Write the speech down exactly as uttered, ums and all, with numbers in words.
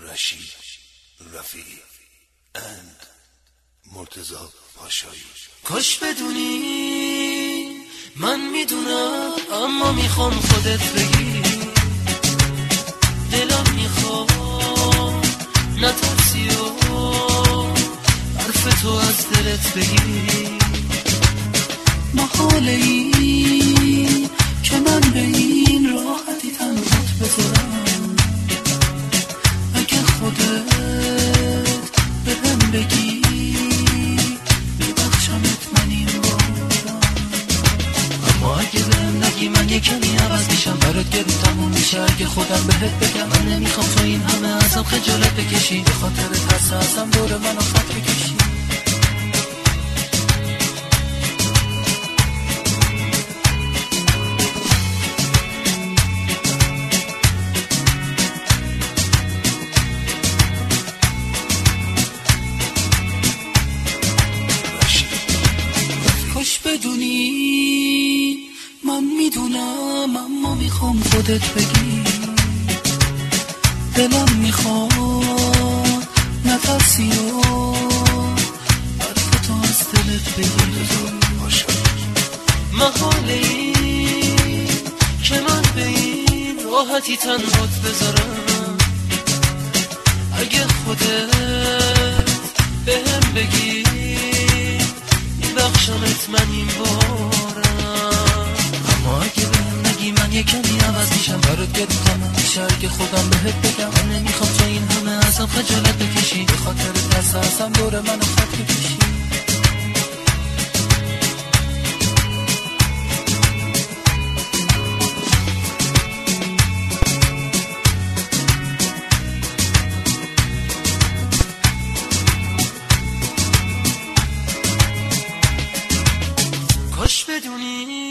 رشید رفیعی and مرتضی پاشایی. کاش بدونی من میدونم اما میخوام خودت بگی، دلم میخوام نترسی و حرف تو از دلت بگی. محاله این که من به این راحتی تنهات بذارم، اگه خودت به هم بگی ببخشمت من این بارم. اما اگه به هم نگی من یه کمی عوض میشم، برات گرون تموم میشه اگه خودم بهت بگم. من نمیخوام تو این همه ازم خجالت بکشی، به خاطر ترس ازم دور منو خط بکشی. بدونی من میدونم اما میخوام خودت بگی، دلم میخواد نترسی و حرف تو از دلت بگی. محاله این که من به این راحتی تنهات بذارم، اگه خودت به هم بگی بخشمت من این بارم. اما اگه بهم نگی من یه کمی عوض میشم، برات گرون تموم میشه اگه خودم بهت بگم. من نمیخوام تو این همه ازم خجالت بکشی، به خاطر ترس ازم دور منو خط بکشی. کاش بدونی